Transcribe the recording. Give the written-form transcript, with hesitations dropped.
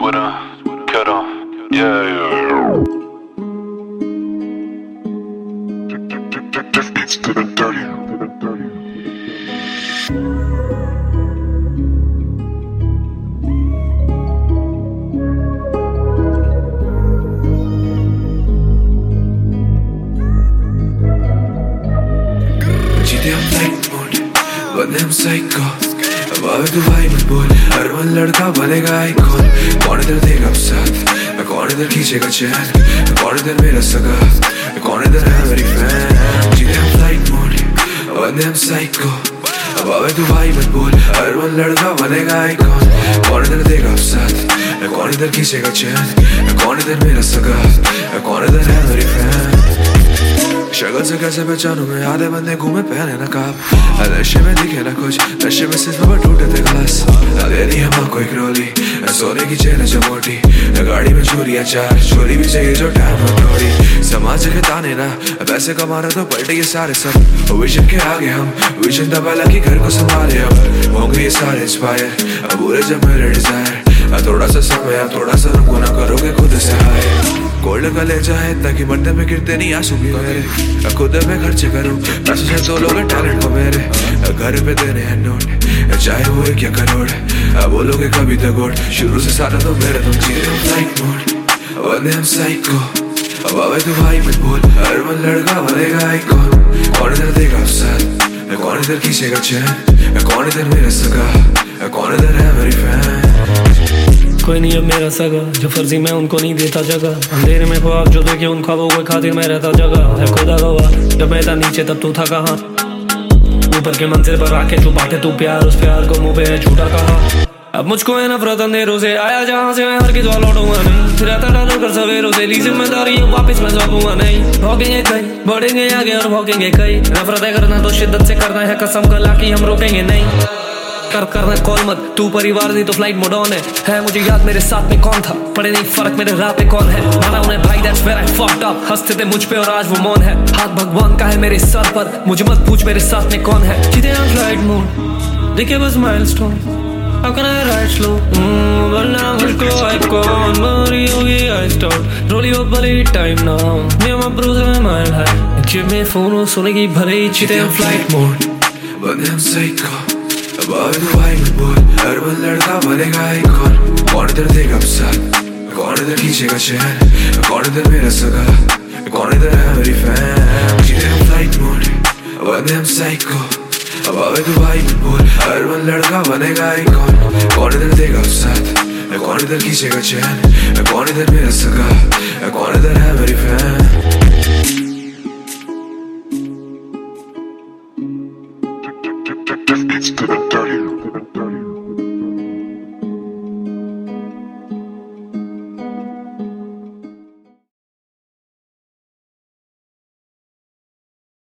Twitter, cutter, yeah. It's to the dirty. जीते हम flight mode, बने हम साइको। अब आवे तू भाई मत बोल, हर मन लड़का बनेगा आइकॉन। कौन इधर देगा अब साथ, कौन इधर खींचेगा चैन, कौन इधर मेरा सगा, कौन इधर है मेरी फैन। जीते हम फ्लाइट मोड, बने हम साइको। अब आवे तू भाई मत बोल, हर मन लड़का बनेगा आइकॉन। कौन इधर देगा अब साथ, कौन इधर खींचेगा चैन, कौन इधर मेरा सगा, कौन इधर है मेरी फैन। शक्ल से कैसे पहचानूं मैं, आधे बंदे घूमे पहने नकाब। नशे में दिखे ना कुछ, नशे में सिर्फ अब टूटे थे ग्लास। दे दी हम कोई क्रोली, सोने की चेन चमोटी। गाड़ी में चोरियां चार, चोरी भी चाहिए जो टाइम हो थोड़ी। समाज के ताने ना, पैसे कमा रहे तो पलटे ये सारे सब। विजन के आगे हम, विजन दबाला कि घर को संभाले हम। होंगे ये सारे इंस्पायर, अब बुरे जब मेरे डिजायर। थोड़ा सा समय, थोड़ा सा रुको ना, करोगे खुद से हाय। गोल्ड का ले जाए ताकि मरते में गिरते नहीं आंसू भी मेरे। खुद पे खर्चे करूं, पैसे से तो लोग टैलेंट को मेरे। घर पे देने हैं नोट, चाहे वो एक या करोड़। बोलोगे कभी तो गोड, शुरू से सारा तो मेरे। तुम जीते हो फ्लाइट मोड, बने हम साइको। अब आवे तू भाई मत बोल, हर मन लड़का बनेगा आइकॉन। कौन इधर देगा अब साथ, कौन इधर खींचेगा चैन, कौन इधर मेरा सगा, कौन इधर है मेरी फैन। कोई नहीं अब मेरा सगा, जो फर्जी मैं उनको नहीं देता जगह। अंधेरे में ख्वाब जो देखे उन ख्वाबों के खातिर मैं रहता जगह। है खुदा गवाह, जब मैं था नीचे तब तू था कहाँ। ऊपर के मंजिल पर आके तू बांटे तू प्यार, उस प्यार को मुंह पे है झूठा कहा। अब मुझको है नफरत अंधेरों से, आया जहाँ से मैं हर किस लौटूंगा नहीं। फिर आता डालो कर सवेरों से, ली जिम्मेदारी वापिस मैं सौंपूंगा नहीं। भोगेंगे कई, बढ़ेंगे आगे और भोगेंगे कई। नफरत है करना तो शिद्दत से करना है, कसम कला की हम रोकेंगे नहीं। करना कॉल मत, तू परिवार नहीं तो फ्लाइट मोड ऑन है मुझे याद मेरे साथ में कौन था। पड़े नहीं फर्क मेरे राह पे कौन है, माना उन्हें भाई that's where I fucked up. हंसते थे मुझ पे और आज वो मौन है। हाथ भगवान का है मेरे सर पर, मुझे मत पूछ मेरे साथ में कौन है। जीते हम फ्लाइट मोड, देखे बस milestone. How can I ride slow? वरना मुझको आइकॉन मरी होगी आई स्टार्ट। रोली वो भले टाइम ना, मैं मां ब्रूज़ में माइल है। जिम में फोन सुनेगी भले ही। जीते हम फ्लाइट मोड, बने हम साइको। अब आवे तू भाई मत बोल, हर मन लड़का बनेगा आइकॉन। कौन इधर देगा अब साथ, कौन इधर खींचेगा चैन, कौन इधर मेरा सगा, कौन इधर है मेरी फैन। जीते हम फ्लाइट मोड, बने हम साइको। अब आवे तू भाई मत बोल, हर मन लड़का बनेगा आइकॉन। कौन इधर देगा अब साथ, कौन इधर खींचेगा चैन, कौन इधर मेरा सगा, कौन इधर है मेरी fan. It's to the dirty.